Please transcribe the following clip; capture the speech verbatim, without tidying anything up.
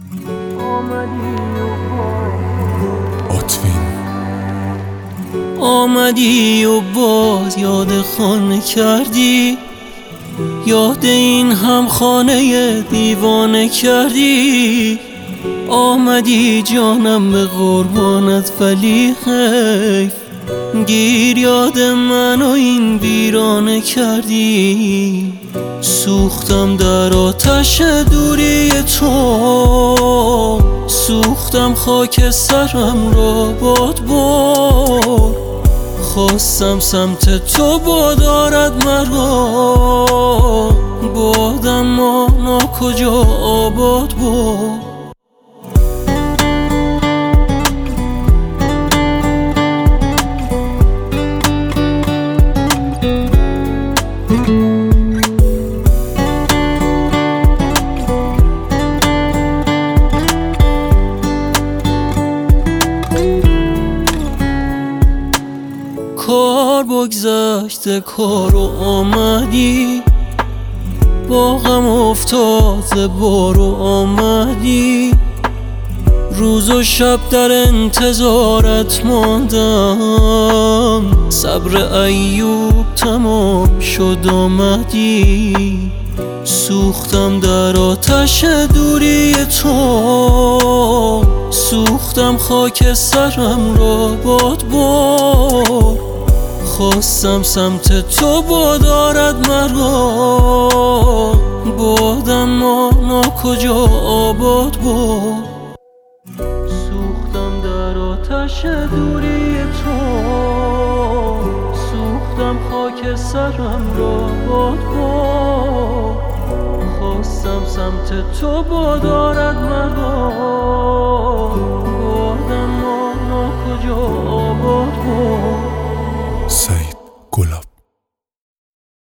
آتوین آمدی و باز یاد خانه کردی، یاد این هم خانه دیوانه کردی. آمدی جانم به قربانت ولی حیف، گیر یاد من و این ویرانه کردی. سوختم در آتش دوری تو، سوختم خاک سرم را باد بر. خواستم سمت تو بادارد مرا، بادم مانا کجا آباد بود. کار بگذشته کارو آمدی، با غم افتاده بارو آمدی. روز و شب در انتظارت ماندم، صبر ایوب تمام شد آمدی. سوختم در آتش دوری تو، سوختم خاک سرم را باد بر. خواستم سمت تو بادارد مرا، بادم مانا کجا آباد بود. سوختم در آتش دوری تو، سوختم خاک سرم را باد بر. خواستم سمت تو بادارد مرا، بادم مانا کجا آباد بود. سعید گلاب.